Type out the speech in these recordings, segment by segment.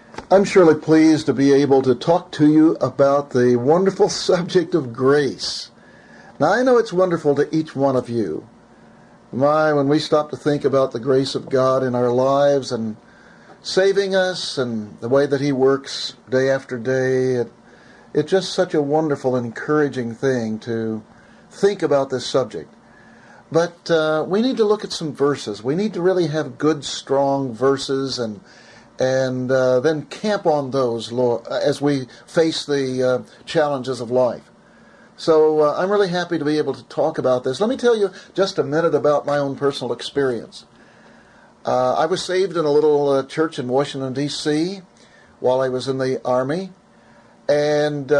I'm surely pleased to be able to talk to you about the wonderful subject of grace. Now, I know it's wonderful to each one of you. When we stop to think about the grace of God in our lives and saving us and the way that He works day after day, it's just such a wonderful and encouraging thing to think about this subject. But we need to look at some verses. We need to really have good, strong verses and then camp on those as we face the challenges of life. So I'm really happy to be able to talk about this. Let me tell you just a minute about my own personal experience. I was saved in a little church in Washington, D.C. while I was in the Army. And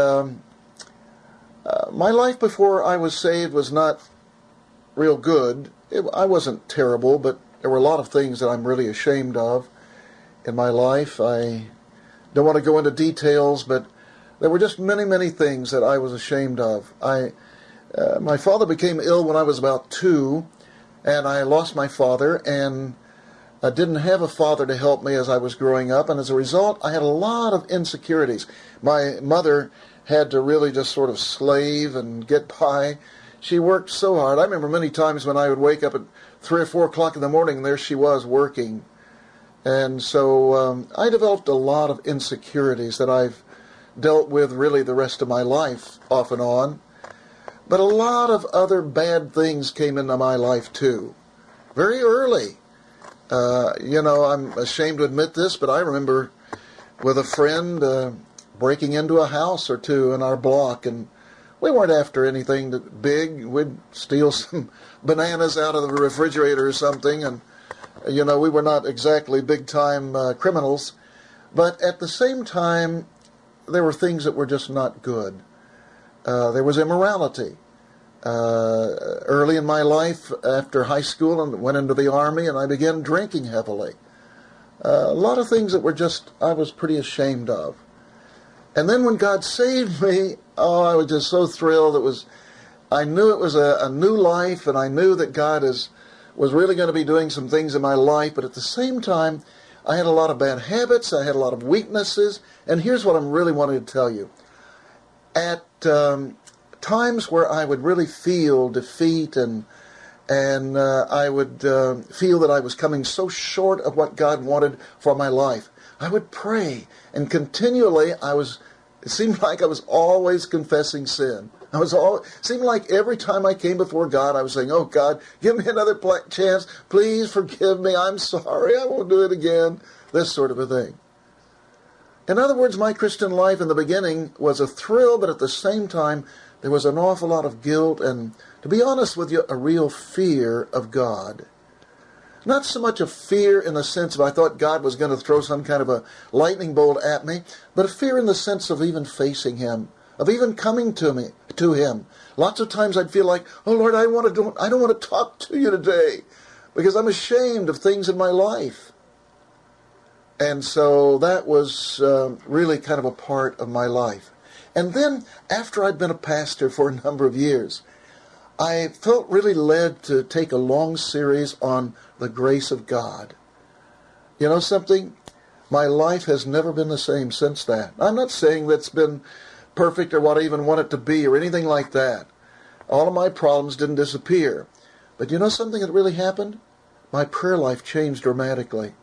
my life before I was saved was not real good. I wasn't terrible, but there were a lot of things that I'm really ashamed of in my life. I don't want to go into details, but there were just many, many things that I was ashamed of. My father became ill when I was about 2, and I lost my father, and I didn't have a father to help me as I was growing up, and as a result, I had a lot of insecurities. My mother had to really just sort of slave and get by. She worked so hard. I remember many times when I would wake up at 3 or 4 o'clock in the morning, and there she was working. And so I developed a lot of insecurities that I've dealt with really the rest of my life, off and on. But a lot of other bad things came into my life too, very early. I'm ashamed to admit this, but I remember with a friend breaking into a house or two in our block, and we weren't after anything big. We'd steal some bananas out of the refrigerator or something, and we were not exactly big-time criminals, but at the same time, there were things that were just not good. There was immorality. Early in my life, after high school, and went into the Army, and I began drinking heavily. A lot of things that I was pretty ashamed of. And then when God saved me, I was just so thrilled. I knew it was a new life, and I knew that God was really going to be doing some things in my life, but at the same time, I had a lot of bad habits, I had a lot of weaknesses, and here's what I'm really wanting to tell you. At times where I would really feel defeat and I would feel that I was coming so short of what God wanted for my life, I would pray, and continually it seemed like I was always confessing sin. Seemed like every time I came before God, I was saying, "Oh God, give me another chance. Please forgive me. I'm sorry. I won't do it again." This sort of a thing. In other words, my Christian life in the beginning was a thrill, but at the same time, there was an awful lot of guilt and, to be honest with you, a real fear of God. Not so much a fear in the sense of I thought God was going to throw some kind of a lightning bolt at me, but a fear in the sense of even facing Him, of even coming to Him. Lots of times I'd feel like, "Oh Lord, I don't want to talk to you today because I'm ashamed of things in my life." And so that was really kind of a part of my life. And then after I'd been a pastor for a number of years, I felt really led to take a long series on the grace of God. You know something? My life has never been the same since that. I'm not saying that's been perfect or what I even want it to be or anything like that. All of my problems didn't disappear. But you know something that really happened? My prayer life changed dramatically.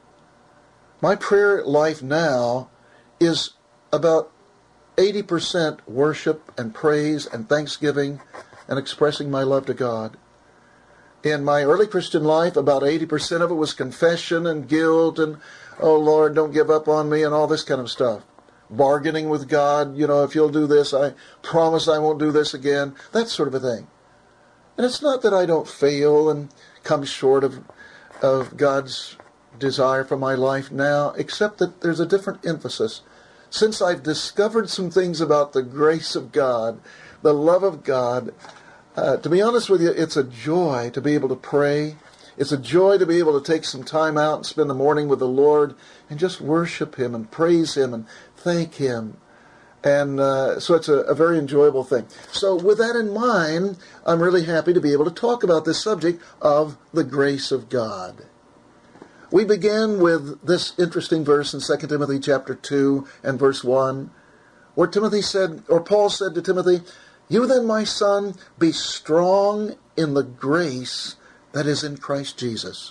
My prayer life now is about 80% worship and praise and thanksgiving and expressing my love to God. In my early Christian life, about 80% of it was confession and guilt and, "Oh Lord, don't give up on me," and all this kind of stuff. Bargaining with God, "If you'll do this, I promise I won't do this again." That sort of a thing. And it's not that I don't fail and come short of God's desire for my life now, except that there's a different emphasis. Since I've discovered some things about the grace of God, the love of God, to be honest with you, it's a joy to be able to pray. It's a joy to be able to take some time out and spend the morning with the Lord and just worship Him and praise Him and thank Him. And so it's a very enjoyable thing. So with that in mind, I'm really happy to be able to talk about this subject of the grace of God. We began with this interesting verse in 2 Timothy chapter 2 and verse 1, where Paul said to Timothy, "You then, my son, be strong in the grace that is in Christ Jesus."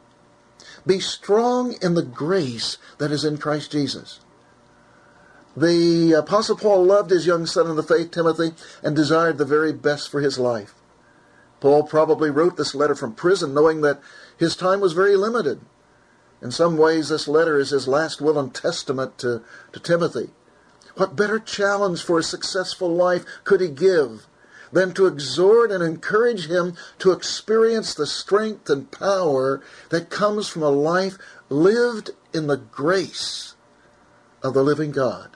Be strong in the grace that is in Christ Jesus. The Apostle Paul loved his young son in the faith, Timothy, and desired the very best for his life. Paul probably wrote this letter from prison, knowing that his time was very limited. In some ways, this letter is his last will and testament to Timothy. What better challenge for a successful life could he give than to exhort and encourage him to experience the strength and power that comes from a life lived in the grace of the living God?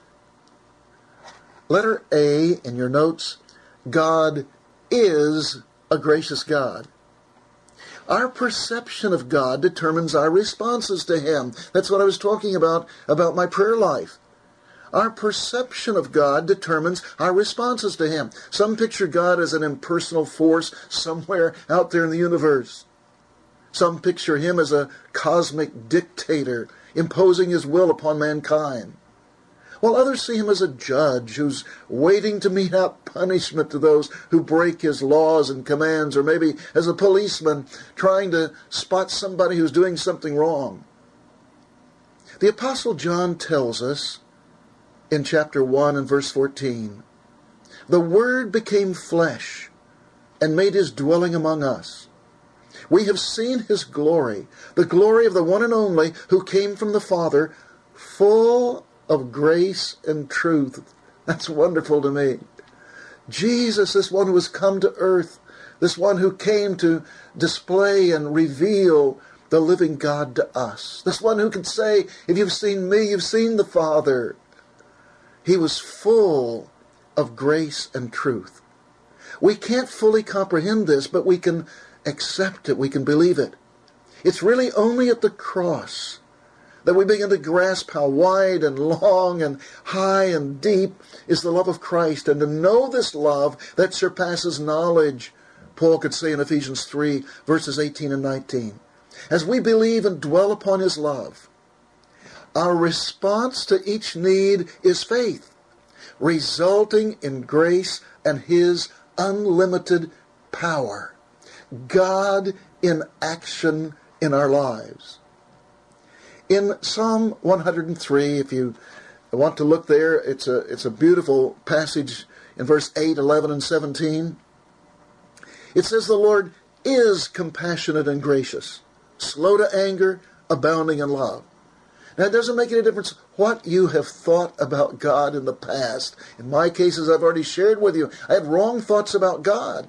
Letter A in your notes, God is a gracious God. Our perception of God determines our responses to Him. That's what I was talking about my prayer life. Our perception of God determines our responses to Him. Some picture God as an impersonal force somewhere out there in the universe. Some picture Him as a cosmic dictator imposing His will upon mankind. While others see Him as a judge who's waiting to mete out punishment to those who break His laws and commands, or maybe as a policeman trying to spot somebody who's doing something wrong. The Apostle John tells us in chapter 1 and verse 14, "The Word became flesh and made His dwelling among us. We have seen His glory, the glory of the one and only who came from the Father, full of grace and truth." That's wonderful to me. Jesus, this one who has come to earth, this one who came to display and reveal the living God to us, this one who can say, "If you've seen me, you've seen the Father." He was full of grace and truth. We can't fully comprehend this, but we can accept it, we can believe it. It's really only at the cross that we begin to grasp how wide and long and high and deep is the love of Christ, and to know this love that surpasses knowledge, Paul could say in Ephesians 3, verses 18 and 19. As we believe and dwell upon His love, our response to each need is faith, resulting in grace and His unlimited power. God in action in our lives. In Psalm 103, if you want to look there, it's a beautiful passage in verse 8, 11, and 17. It says, "The Lord is compassionate and gracious, slow to anger, abounding in love." Now, it doesn't make any difference what you have thought about God in the past. In my cases, I've already shared with you, I had wrong thoughts about God.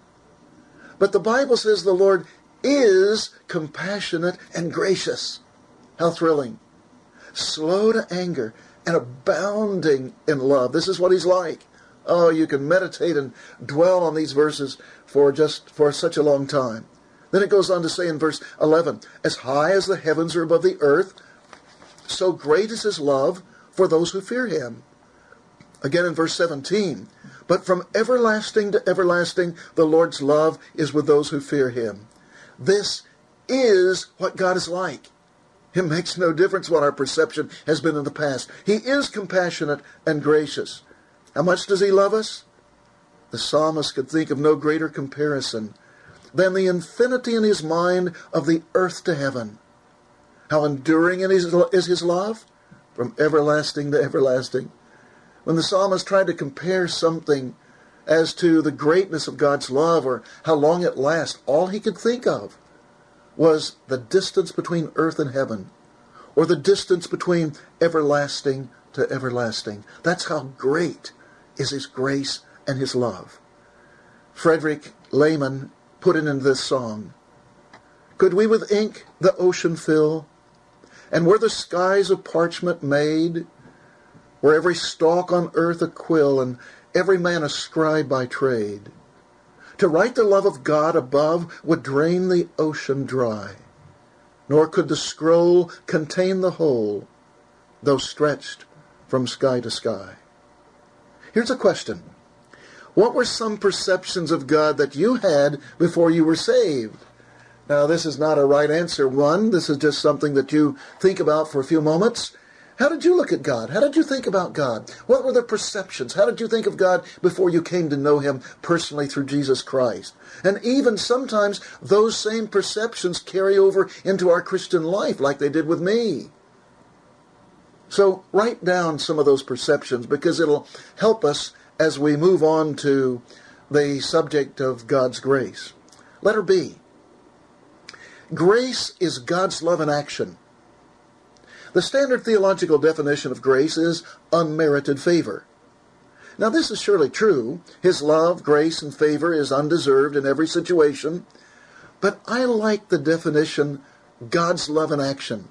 But the Bible says the Lord is compassionate and gracious. How thrilling. Slow to anger and abounding in love. This is what He's like. Oh, you can meditate and dwell on these verses for such a long time. Then it goes on to say in verse 11, "As high as the heavens are above the earth, so great is His love for those who fear Him." Again in verse 17, "But from everlasting to everlasting, the Lord's love is with those who fear Him." This is what God is like. It makes no difference what our perception has been in the past. He is compassionate and gracious. How much does He love us? The psalmist could think of no greater comparison than the infinity in his mind of the earth to heaven. How enduring is His love? From everlasting to everlasting. When the psalmist tried to compare something as to the greatness of God's love or how long it lasts, all he could think of was the distance between earth and heaven, or the distance between everlasting to everlasting. That's how great is His grace and His love. Frederick Lehman put it in this song, "Could we with ink the ocean fill, and were the skies of parchment made, were every stalk on earth a quill, and every man a scribe by trade, to write the love of God above would drain the ocean dry, nor could the scroll contain the whole, though stretched from sky to sky." Here's a question. What were some perceptions of God that you had before you were saved? Now, this is not a right answer one. This is just something that you think about for a few moments. How did you look at God? How did you think about God? What were the perceptions? How did you think of God before you came to know Him personally through Jesus Christ? And even sometimes those same perceptions carry over into our Christian life like they did with me. So write down some of those perceptions because it'll help us as we move on to the subject of God's grace. Letter B. Grace is God's love in action. The standard theological definition of grace is unmerited favor. Now, this is surely true. His love, grace, and favor is undeserved in every situation. But I like the definition, God's love in action.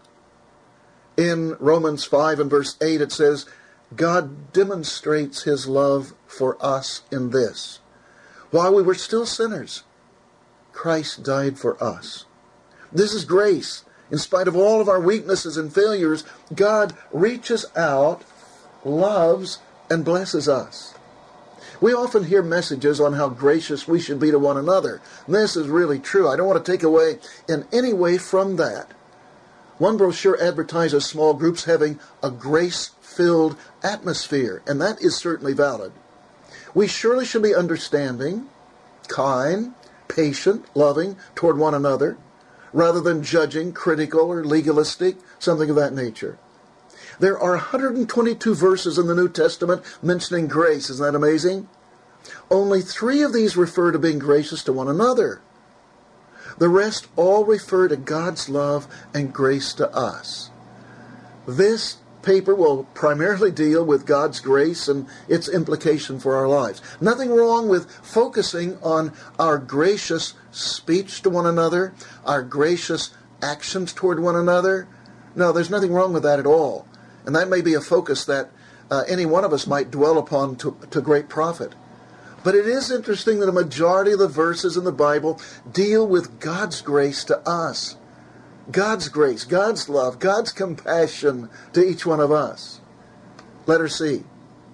In Romans 5 and verse 8, it says, God demonstrates His love for us in this. While we were still sinners, Christ died for us. This is grace. In spite of all of our weaknesses and failures, God reaches out, loves, and blesses us. We often hear messages on how gracious we should be to one another. And this is really true. I don't want to take away in any way from that. One brochure advertises small groups having a grace-filled atmosphere, and that is certainly valid. We surely should be understanding, kind, patient, loving toward one another, rather than judging, critical, or legalistic, something of that nature. There are 122 verses in the New Testament mentioning grace. Isn't that amazing? Only 3 of these refer to being gracious to one another. The rest all refer to God's love and grace to us. This paper will primarily deal with God's grace and its implication for our lives. Nothing wrong with focusing on our gracious speech to one another, our gracious actions toward one another. No, there's nothing wrong with that at all. And that may be a focus that any one of us might dwell upon to great profit. But it is interesting that a majority of the verses in the Bible deal with God's grace to us. God's grace, God's love, God's compassion to each one of us. Letter C.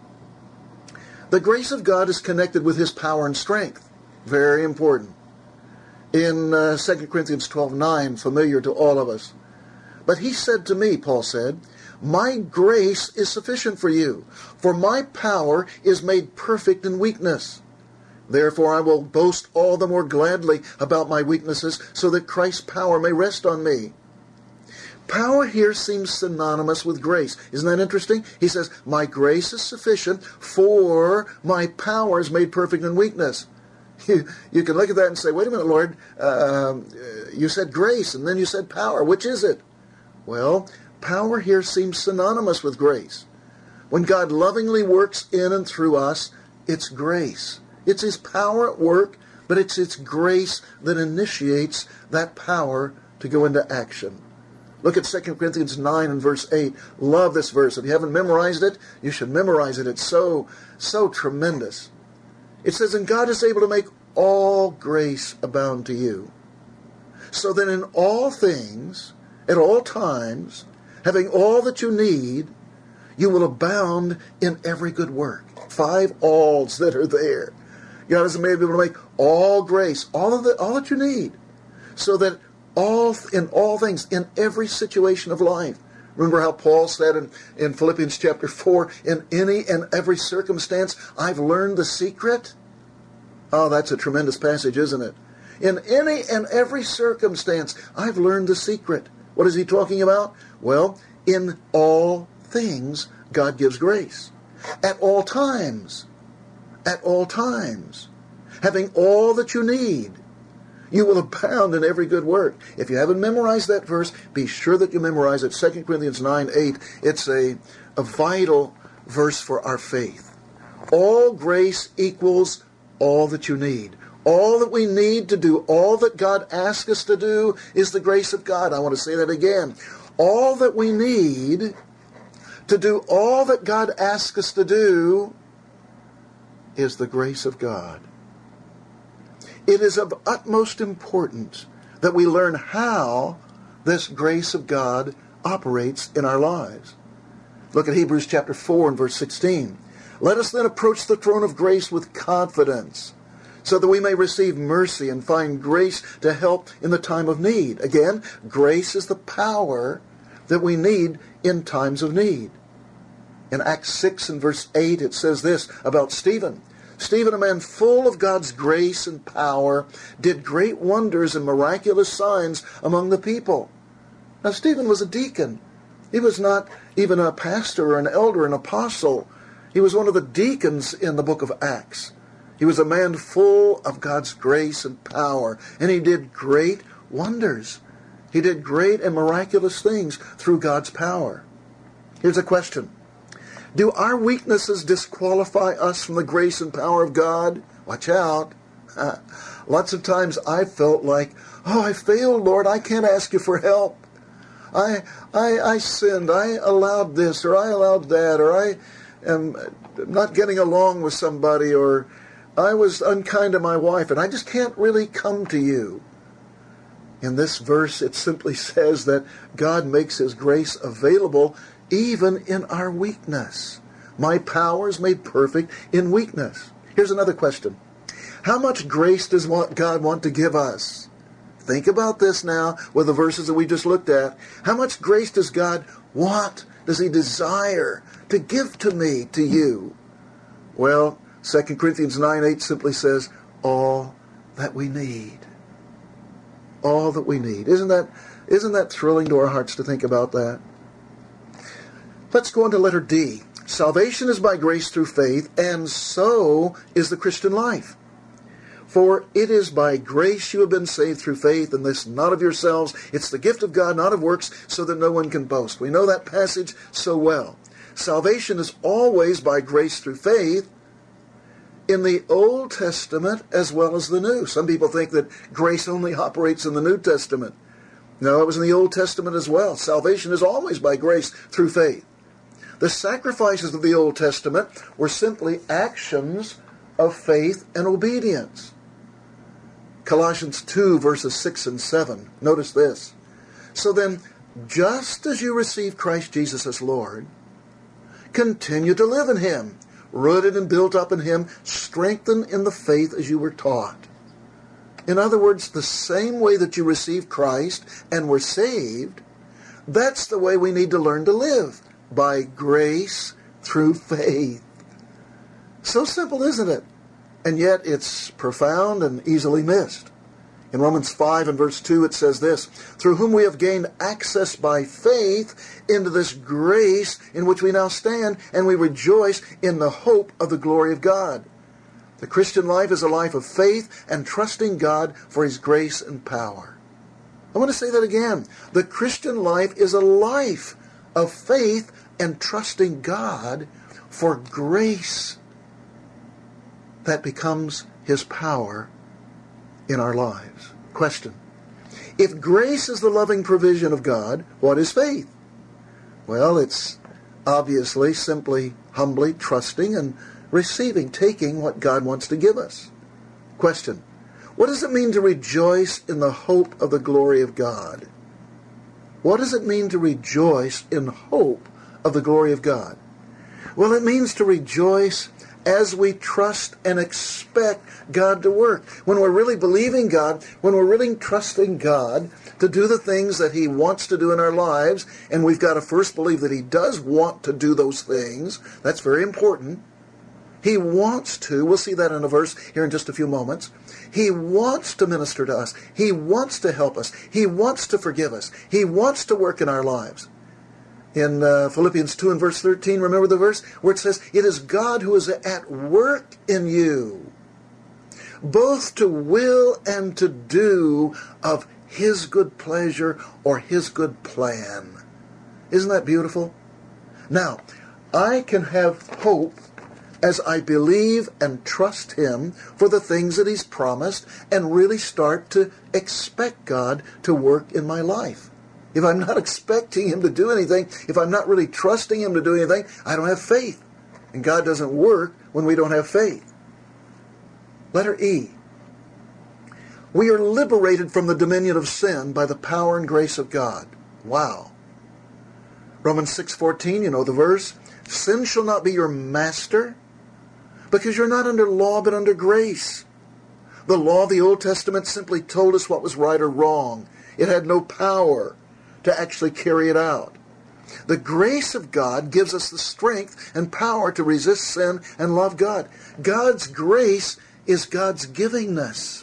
The grace of God is connected with His power and strength. Very important. In 2 Corinthians 12:9, familiar to all of us. But He said to me, Paul said, my grace is sufficient for you, for my power is made perfect in weakness. Therefore I will boast all the more gladly about my weaknesses, so that Christ's power may rest on me. Power here seems synonymous with grace. Isn't that interesting? He says, my grace is sufficient, for my power is made perfect in weakness. You can look at that and say, wait a minute, Lord, you said grace, and then you said power. Which is it? Well, power here seems synonymous with grace. When God lovingly works in and through us, it's grace. It's His power at work, but it's His grace that initiates that power to go into action. Look at 2 Corinthians 9 and verse 8. Love this verse. If you haven't memorized it, you should memorize it. It's so tremendous. It says, and God is able to make all grace abound to you, so that in all things, at all times, having all that you need, you will abound in every good work. 5 alls that are there. God is able to make all grace, all that you need, so that in all things, in every situation of life. Remember how Paul said in Philippians chapter 4, in any and every circumstance, I've learned the secret? Oh, that's a tremendous passage, isn't it? In any and every circumstance, I've learned the secret. What is he talking about? Well, in all things, God gives grace. At all times. At all times. Having all that you need. You will abound in every good work. If you haven't memorized that verse, be sure that you memorize it. 2 Corinthians 9:8. It's a vital verse for our faith. All grace equals all that you need. All that we need to do, all that God asks us to do is the grace of God. I want to say that again. All that we need to do all that God asks us to do is the grace of God. It is of utmost importance that we learn how this grace of God operates in our lives. Look at Hebrews chapter 4 and verse 16. Let us then approach the throne of grace with confidence, so that we may receive mercy and find grace to help in the time of need. Again, grace is the power that we need in times of need. In Acts 6 and verse 8, it says this about Stephen. Stephen, a man full of God's grace and power, did great wonders and miraculous signs among the people. Now, Stephen was a deacon. He was not even a pastor or an elder, an apostle. He was one of the deacons in the book of Acts. He was a man full of God's grace and power, and he did great wonders. He did great and miraculous things through God's power. Here's a question. Do our weaknesses disqualify us from the grace and power of God? Watch out. Lots of times I felt like, I failed, Lord. I can't ask you for help. I sinned. I allowed this, or I allowed that, or I am not getting along with somebody, or I was unkind to my wife, and I just can't really come to you. In this verse, it simply says that God makes His grace available even in our weakness. My power is made perfect in weakness. Here's another question. How much grace does God want to give us? Think about this now with the verses that we just looked at. How much grace does God want? Does He desire to give to me, to you? Well, 2 Corinthians 9:8 simply says, all that we need. All that we need. Isn't that thrilling to our hearts to think about that? Let's go on to letter D. Salvation is by grace through faith, and so is the Christian life. For it is by grace you have been saved through faith, and this not of yourselves. It's the gift of God, not of works, so that no one can boast. We know that passage so well. Salvation is always by grace through faith in the Old Testament as well as the New. Some people think that grace only operates in the New Testament. No, it was in the Old Testament as well. Salvation is always by grace through faith. The sacrifices of the Old Testament were simply actions of faith and obedience. Colossians 2 verses 6 and 7. Notice this. So then, just as you received Christ Jesus as Lord, continue to live in Him, rooted and built up in Him, strengthened in the faith as you were taught. In other words, the same way that you received Christ and were saved, that's the way we need to learn to live. By grace through faith. So simple, isn't it? And yet it's profound and easily missed. In Romans 5 and verse 2 it says this, through whom we have gained access by faith into this grace in which we now stand, and we rejoice in the hope of the glory of God. The Christian life is a life of faith and trusting God for His grace and power. I want to say that again. The Christian life is a life of faith and trusting God for grace that becomes His power in our lives. Question. If grace is the loving provision of God, what is faith? Well, it's obviously simply humbly trusting and receiving, taking what God wants to give us. Question. What does it mean to rejoice in the hope of the glory of God? What does it mean to rejoice in hope of the glory of God? Well, it means to rejoice as we trust and expect God to work. When we're really believing God, when we're really trusting God to do the things that He wants to do in our lives, and we've got to first believe that He does want to do those things. That's very important. He wants to. We'll see that in a verse here in just a few moments. He wants to minister to us. He wants to help us. He wants to forgive us. He wants to work in our lives. In Philippians 2 and verse 13, remember the verse where it says, it is God who is at work in you, both to will and to do of His good pleasure or His good plan. Isn't that beautiful? Now, I can have hope as I believe and trust Him for the things that He's promised and really start to expect God to work in my life. If I'm not expecting Him to do anything, if I'm not really trusting Him to do anything, I don't have faith. And God doesn't work when we don't have faith. Letter E. We are liberated from the dominion of sin by the power and grace of God. Wow. Romans 6:14, you know the verse. Sin shall not be your master, because you're not under law but under grace. The law of the Old Testament simply told us what was right or wrong. It had no power to actually carry it out. The grace of God gives us the strength and power to resist sin and love God. God's grace is God's givingness.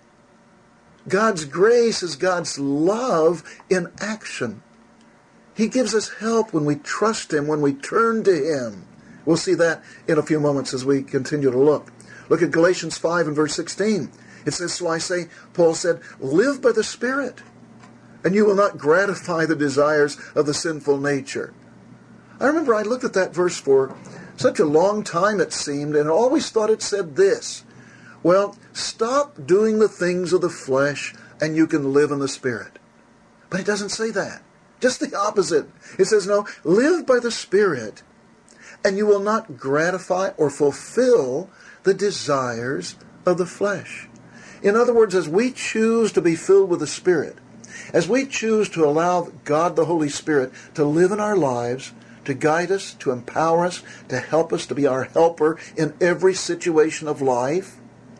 God's grace is God's love in action. He gives us help when we trust Him, when we turn to Him. We'll see that in a few moments as we continue to look. Look at Galatians 5 and verse 16. It says, so I say, Paul said, live by the Spirit, and you will not gratify the desires of the sinful nature. I remember I looked at that verse for such a long time, it seemed, and I always thought it said this. Well, stop doing the things of the flesh, and you can live in the Spirit. But it doesn't say that. Just the opposite. It says, no, live by the Spirit, and you will not gratify or fulfill the desires of the flesh. In other words, as we choose to be filled with the Spirit, as we choose to allow God the Holy Spirit to live in our lives, to guide us, to empower us, to help us, to be our helper in every situation of life,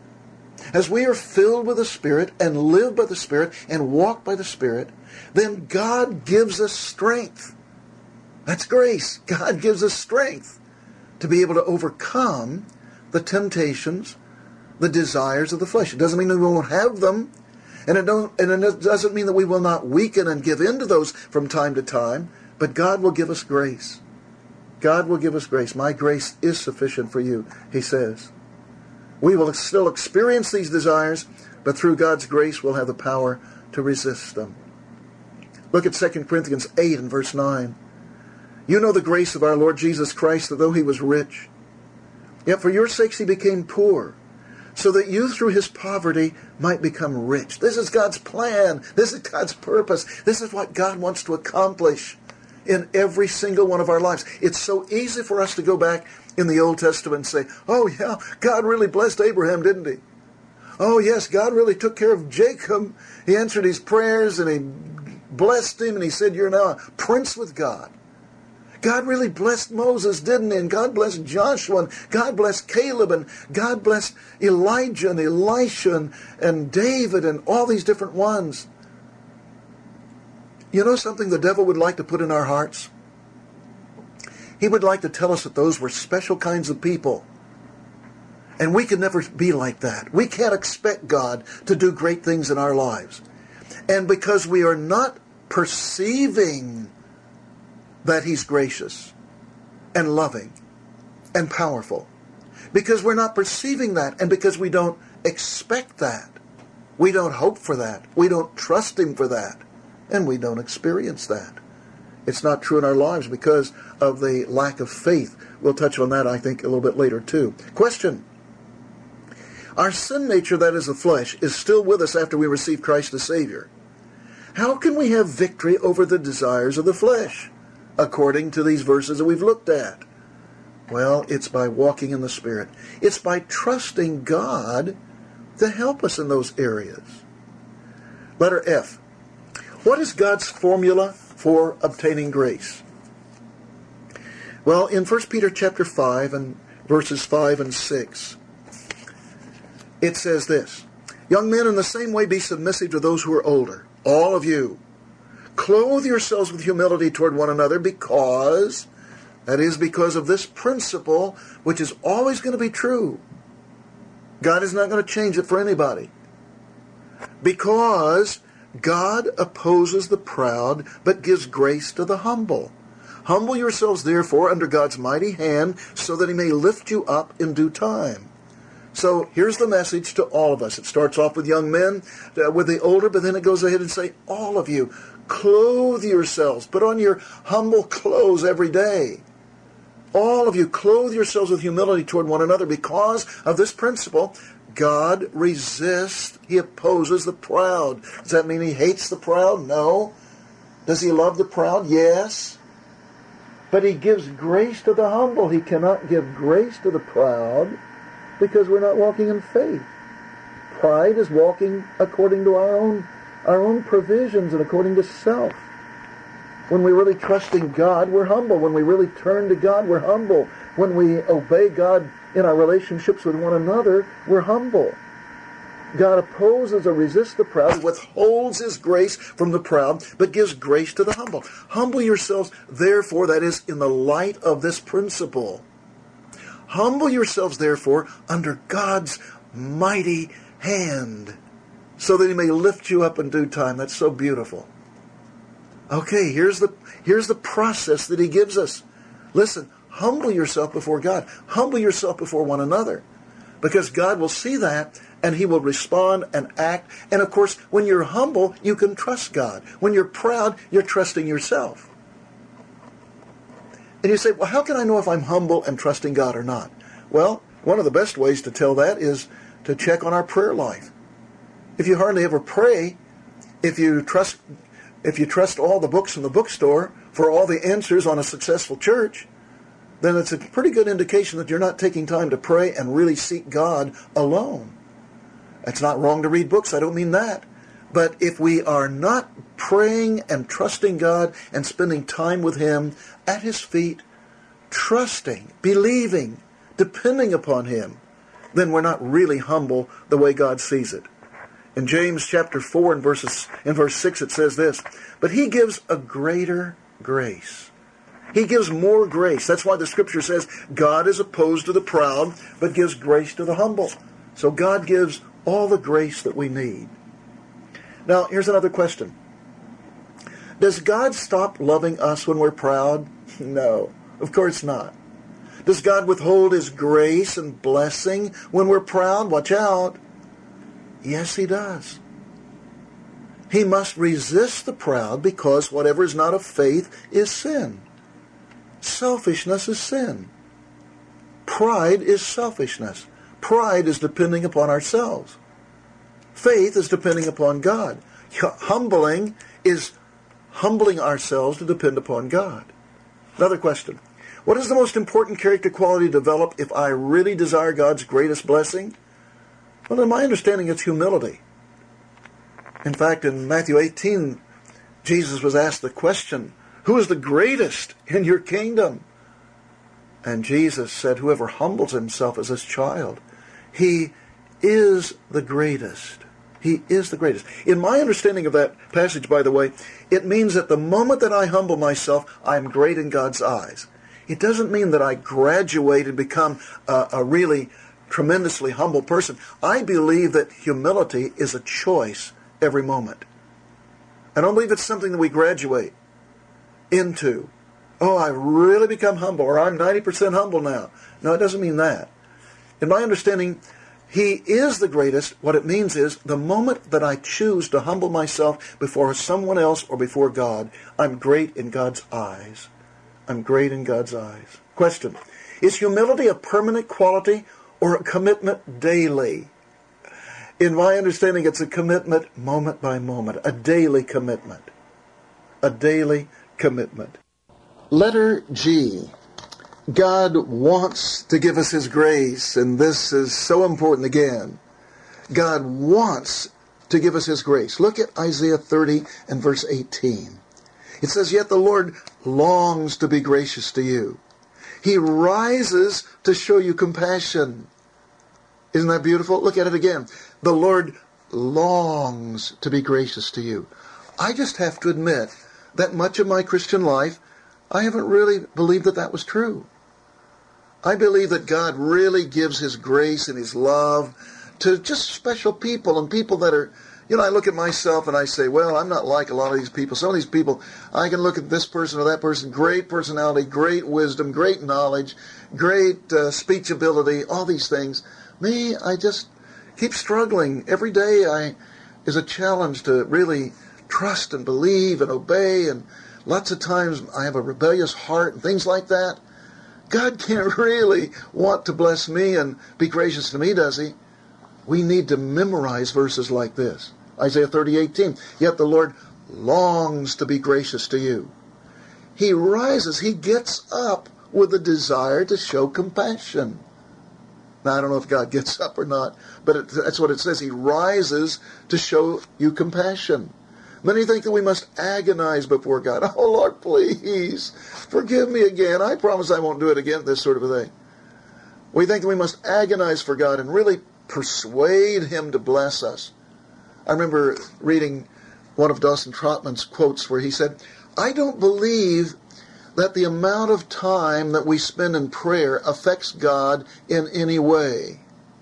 as we are filled with the Spirit and live by the Spirit and walk by the Spirit, then God gives us strength. That's grace. God gives us strength to be able to overcome the temptations, the desires of the flesh. It doesn't mean that we won't have them, and it doesn't mean that we will not weaken and give in to those from time to time, but God will give us grace. God will give us grace. My grace is sufficient for you, He says. We will still experience these desires, but through God's grace we'll have the power to resist them. Look at 2 Corinthians 8 and verse 9. You know the grace of our Lord Jesus Christ, that though He was rich, yet for your sakes He became poor, so that you through His poverty might become rich. This is God's plan. This is God's purpose. This is what God wants to accomplish in every single one of our lives. It's so easy for us to go back in the Old Testament and say, oh yeah, God really blessed Abraham, didn't He? Oh yes, God really took care of Jacob. He answered his prayers and He blessed him and He said, you're now a prince with God. God really blessed Moses, didn't He? And God blessed Joshua, and God blessed Caleb, and God blessed Elijah and Elisha and David and all these different ones. You know something the devil would like to put in our hearts? He would like to tell us that those were special kinds of people. And we can never be like that. We can't expect God to do great things in our lives. And because we are not perceiving that He's gracious and loving and powerful, because we're not perceiving that, and because we don't expect that, we don't hope for that, we don't trust Him for that, and we don't experience that. It's not true in our lives because of the lack of faith. We'll touch on that, I think, a little bit later too. Question. Our sin nature, that is the flesh, is still with us after we receive Christ as Savior. How can we have victory over the desires of the flesh, according to these verses that we've looked at? Well, it's by walking in the Spirit. It's by trusting God to help us in those areas. Letter F. What is God's formula for obtaining grace? Well, in 1 Peter chapter 5 and verses 5 and 6, it says this, young men, in the same way be submissive to those who are older. All of you, clothe yourselves with humility toward one another, because of this principle, which is always going to be true. God is not going to change it for anybody. Because God opposes the proud, but gives grace to the humble. Humble yourselves, therefore, under God's mighty hand, so that He may lift you up in due time. So here's the message to all of us. It starts off with young men, with the older, but then it goes ahead and say, all of you, clothe yourselves. Put on your humble clothes every day. All of you, clothe yourselves with humility toward one another. Because of this principle, God resists, He opposes the proud. Does that mean He hates the proud? No. Does He love the proud? Yes. But He gives grace to the humble. He cannot give grace to the proud because we're not walking in faith. Pride is walking according to our own provisions and according to self. When we really trust in God, we're humble. When we really turn to God, we're humble. When we obey God in our relationships with one another, we're humble. God opposes or resists the proud, withholds his grace from the proud, but gives grace to the humble. Humble yourselves, therefore, that is, in the light of this principle. Humble yourselves, therefore, under God's mighty hand, so that he may lift you up in due time. That's so beautiful. Okay, here's the process that he gives us. Listen, humble yourself before God. Humble yourself before one another. Because God will see that, and he will respond and act. And of course, when you're humble, you can trust God. When you're proud, you're trusting yourself. And you say, well, how can I know if I'm humble and trusting God or not? Well, one of the best ways to tell that is to check on our prayer life. If you hardly ever pray, if you trust all the books in the bookstore for all the answers on a successful church, then it's a pretty good indication that you're not taking time to pray and really seek God alone. It's not wrong to read books, I don't mean that. But if we are not praying and trusting God and spending time with him at his feet, trusting, believing, depending upon him, then we're not really humble the way God sees it. In James chapter 4 and verse 6 it says this, but he gives a greater grace. He gives more grace. That's why the scripture says God is opposed to the proud, but gives grace to the humble. So God gives all the grace that we need. Now, here's another question. Does God stop loving us when we're proud? No, of course not. Does God withhold his grace and blessing when we're proud? Watch out. Yes, he does. He must resist the proud because whatever is not of faith is sin. Selfishness is sin. Pride is selfishness. Pride is depending upon ourselves. Faith is depending upon God. Humbling is humbling ourselves to depend upon God. Another question. What is the most important character quality to develop if I really desire God's greatest blessing? Well, in my understanding, it's humility. In fact, in Matthew 18, Jesus was asked the question, who is the greatest in your kingdom? And Jesus said, whoever humbles himself as his child. He is the greatest. He is the greatest. In my understanding of that passage, by the way, it means that the moment that I humble myself, I am great in God's eyes. It doesn't mean that I graduate and become a really tremendously humble person. I believe that humility is a choice every moment. I don't believe it's something that we graduate into. Oh, I really become humble, or I'm 90% humble now. No, it doesn't mean that. In my understanding, he is the greatest. What it means is the moment that I choose to humble myself before someone else or before God, I'm great in God's eyes. I'm great in God's eyes. Question. Is humility a permanent quality or a commitment daily? In my understanding, it's a commitment moment by moment, a daily commitment. A daily commitment. Letter G. God wants to give us his grace, and this is so important again. God wants to give us his grace. Look at Isaiah 30 and verse 18. It says, yet the Lord longs to be gracious to you. He rises to show you compassion. Isn't that beautiful? Look at it again. The Lord longs to be gracious to you. I just have to admit that much of my Christian life, I haven't really believed that that was true. I believe that God really gives his grace and his love to just special people and people that are, I look at myself and I say, well, I'm not like a lot of these people. Some of these people, I can look at this person or that person, great personality, great wisdom, great knowledge, great speech ability, all these things. Me, I just keep struggling. Every day is a challenge to really trust and believe and obey, and lots of times I have a rebellious heart and things like that. God can't really want to bless me and be gracious to me, does he? We need to memorize verses like this. Isaiah 30:18. Yet the Lord longs to be gracious to you. He rises, he gets up with a desire to show compassion. Now, I don't know if God gets up or not, but that's what it says. He rises to show you compassion. Many think that we must agonize before God. Oh, Lord, please, forgive me again. I promise I won't do it again, this sort of a thing. We think that we must agonize for God and really persuade Him to bless us. I remember reading one of Dawson Trotman's quotes where he said, "I don't believe that the amount of time that we spend in prayer affects God in any way.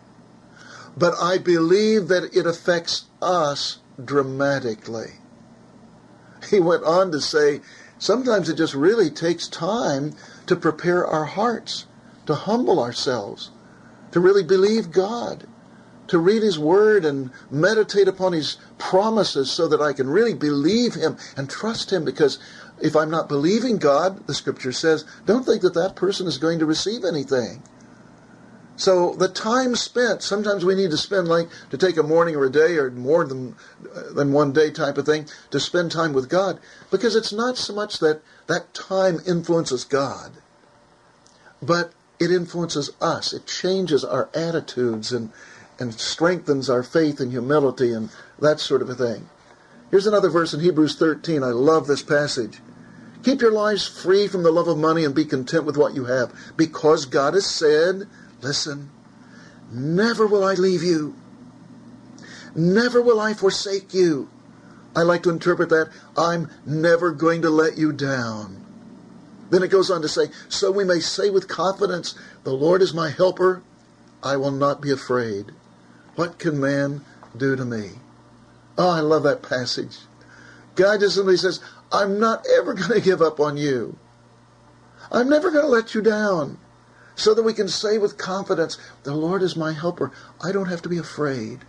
But I believe that it affects us dramatically." He went on to say, sometimes it just really takes time to prepare our hearts, to humble ourselves, to really believe God, to read His Word and meditate upon His promises so that I can really believe Him and trust Him. Because if I'm not believing God, the Scripture says, don't think that that person is going to receive anything. So the time spent, sometimes we need to spend to take a morning or a day or more than one day type of thing, to spend time with God. Because it's not so much that that time influences God, but it influences us. It changes our attitudes and strengthens our faith and humility and that sort of a thing. Here's another verse in Hebrews 13. I love this passage. "Keep your lives free from the love of money and be content with what you have, because God has said," listen, "never will I leave you. Never will I forsake you." I like to interpret that, I'm never going to let you down. Then it goes on to say, "So we may say with confidence, the Lord is my helper. I will not be afraid. What can man do to me?" Oh, I love that passage. God just simply says, I'm not ever going to give up on you. I'm never going to let you down. So that we can say with confidence, the Lord is my helper. I don't have to be afraid.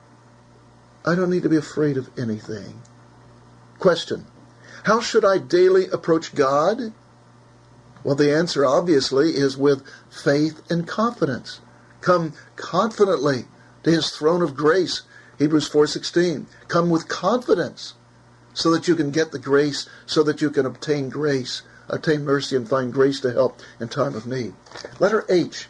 I don't need to be afraid of anything. Question: how should I daily approach God? Well, the answer obviously is with faith and confidence. Come confidently to His throne of grace. Hebrews 4:16. Come with confidence so that you can get the grace, so that you can obtain grace, obtain mercy, and find grace to help in time of need. Letter H.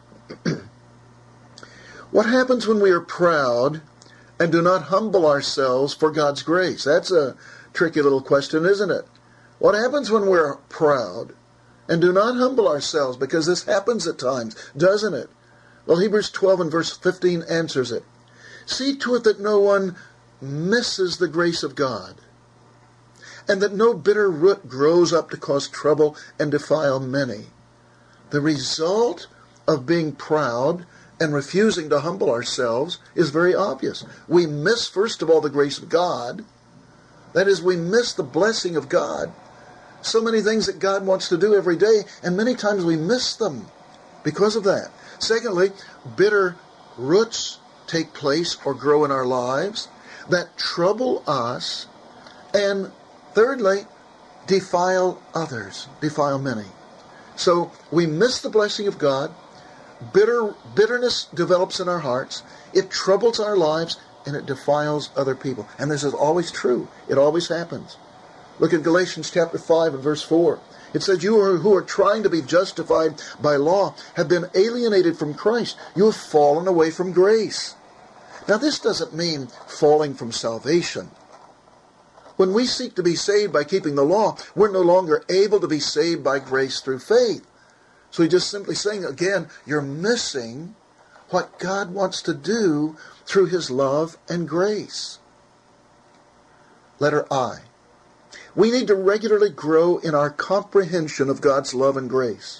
What happens when we are proud and do not humble ourselves for God's grace? That's a tricky little question, isn't it? What happens when we're proud and do not humble ourselves? Because this happens at times, doesn't it? Well, Hebrews 12 and verse 15 answers it. "See to it that no one misses the grace of God, and that no bitter root grows up to cause trouble and defile many." The result of being proud and refusing to humble ourselves is very obvious. We miss, first of all, the grace of God. That is, we miss the blessing of God. So many things that God wants to do every day, and many times we miss them because of that. Secondly, bitter roots take place or grow in our lives that trouble us. And thirdly, defile others, defile many. So we miss the blessing of God. Bitterness develops in our hearts. It troubles our lives, and it defiles other people. And this is always true. It always happens. Look at Galatians chapter 5 and verse 4. It says, "You who are trying to be justified by law have been alienated from Christ. You have fallen away from grace." Now, this doesn't mean falling from salvation. When we seek to be saved by keeping the law, we're no longer able to be saved by grace through faith. So he's just simply saying, again, you're missing what God wants to do through His love and grace. Letter I. We need to regularly grow in our comprehension of God's love and grace.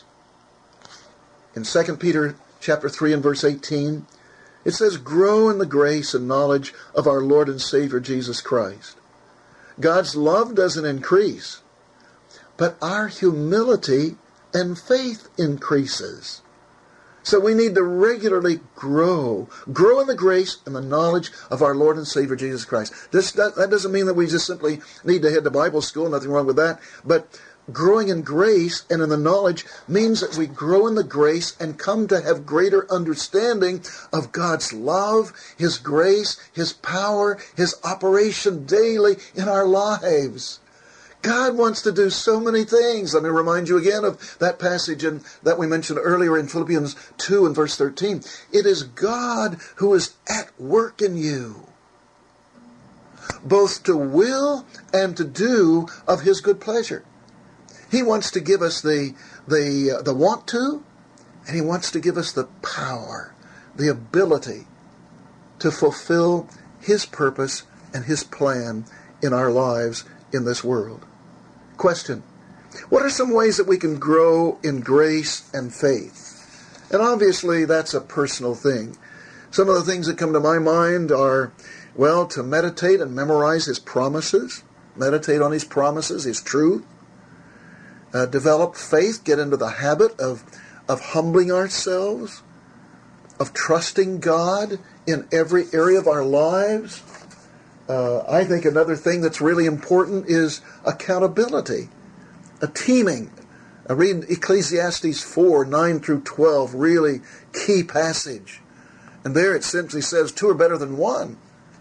In 2 Peter chapter 3 and verse 18, it says, "Grow in the grace and knowledge of our Lord and Savior Jesus Christ." God's love doesn't increase, but our humility and faith increases. So we need to regularly grow in the grace and the knowledge of our Lord and Savior Jesus Christ. That doesn't mean that we just simply need to head to Bible school, nothing wrong with that. But growing in grace and in the knowledge means that we grow in the grace and come to have greater understanding of God's love, His grace, His power, His operation daily in our lives. God wants to do so many things. Let me remind you again of that passage that we mentioned earlier in Philippians 2 and verse 13. It is God who is at work in you, both to will and to do of His good pleasure. He wants to give us the want to, and He wants to give us the power, the ability to fulfill His purpose and His plan in our lives in this world. Question: what are some ways that we can grow in grace and faith? And obviously that's a personal thing. Some of the things that come to my mind are, well, to meditate and memorize His promises, meditate on His promises, His truth, develop faith, get into the habit of humbling ourselves, of trusting God in every area of our lives. I think another thing that's really important is accountability, a teaming. I read Ecclesiastes 4, 9 through 12, really key passage. And there it simply says, two are better than one.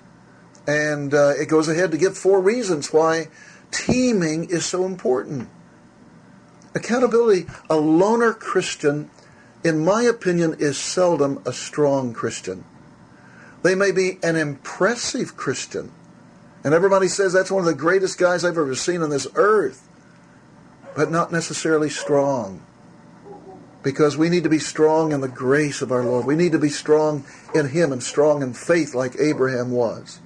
And it goes ahead to give 4 reasons why teaming is so important. Accountability, a loner Christian, in my opinion, is seldom a strong Christian. They may be an impressive Christian. And everybody says that's one of the greatest guys I've ever seen on this earth. But not necessarily strong. Because we need to be strong in the grace of our Lord. We need to be strong in Him and strong in faith like Abraham was.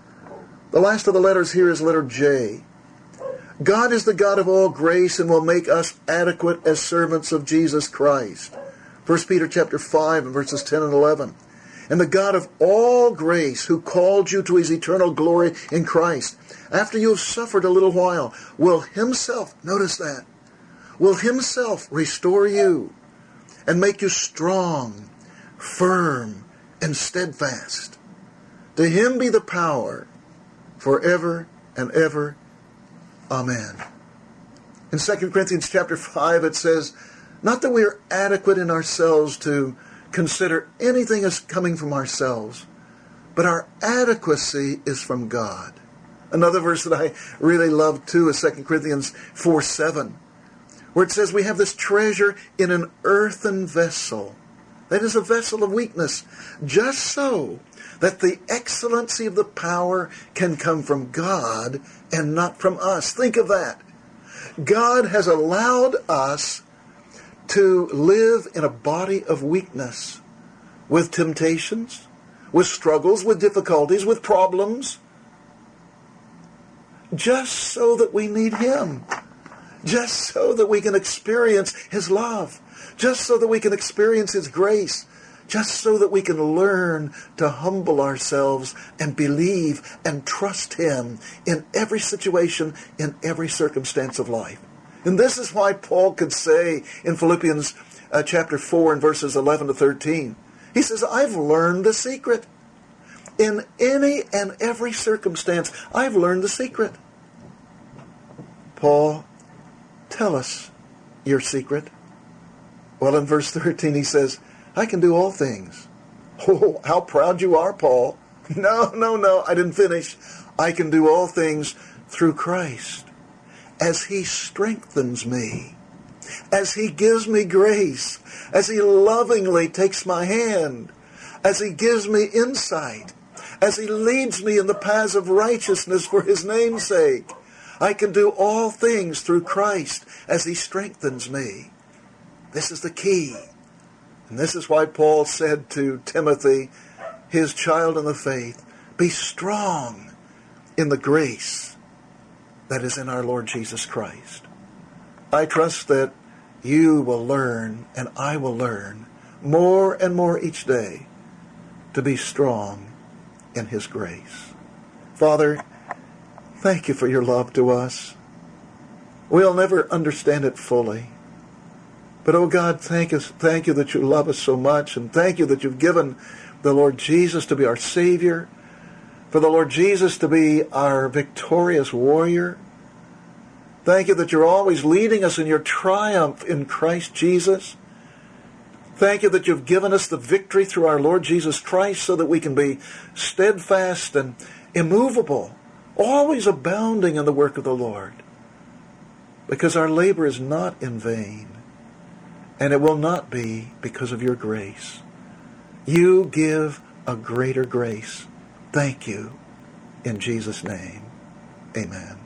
The last of the letters here is letter J. God is the God of all grace and will make us adequate as servants of Jesus Christ. 1 Peter chapter 5 and verses 10 and 11. And the God of all grace, who called you to His eternal glory in Christ, after you have suffered a little while, will Himself, notice that, will Himself restore you and make you strong, firm, and steadfast. To Him be the power forever and ever. Amen. In 2 Corinthians chapter 5 it says, not that we are adequate in ourselves to consider anything as coming from ourselves, but our adequacy is from God. Another verse that I really love too is 2 Corinthians 4:7, where it says we have this treasure in an earthen vessel. That is a vessel of weakness, just so that the excellency of the power can come from God and not from us. Think of that. God has allowed us to live in a body of weakness, with temptations, with struggles, with difficulties, with problems, just so that we need Him, just so that we can experience His love, just so that we can experience His grace, just so that we can learn to humble ourselves and believe and trust Him in every situation, in every circumstance of life. And this is why Paul could say in Philippians chapter 4 and verses 11 to 13, he says, I've learned the secret. In any and every circumstance, I've learned the secret. Paul, tell us your secret. Well, in verse 13 he says, I can do all things. Oh, how proud you are, Paul. No, I didn't finish. I can do all things through Christ, as He strengthens me, as He gives me grace, as He lovingly takes my hand, as He gives me insight, as He leads me in the paths of righteousness for His name's sake. I can do all things through Christ as He strengthens me. This is the key. And this is why Paul said to Timothy, his child in the faith, be strong in the grace that is in our Lord Jesus Christ. I trust that you will learn, and I will learn, more and more each day to be strong in His grace. Father, thank You for Your love to us. We'll never understand it fully. But, oh God, thank You that You love us so much, and thank You that You've given the Lord Jesus to be our Savior, for the Lord Jesus to be our victorious warrior. Thank You that You're always leading us in Your triumph in Christ Jesus. Thank You that You've given us the victory through our Lord Jesus Christ so that we can be steadfast and immovable, always abounding in the work of the Lord. Because our labor is not in vain, and it will not be because of Your grace. You give a greater grace. Thank You. In Jesus' name, amen.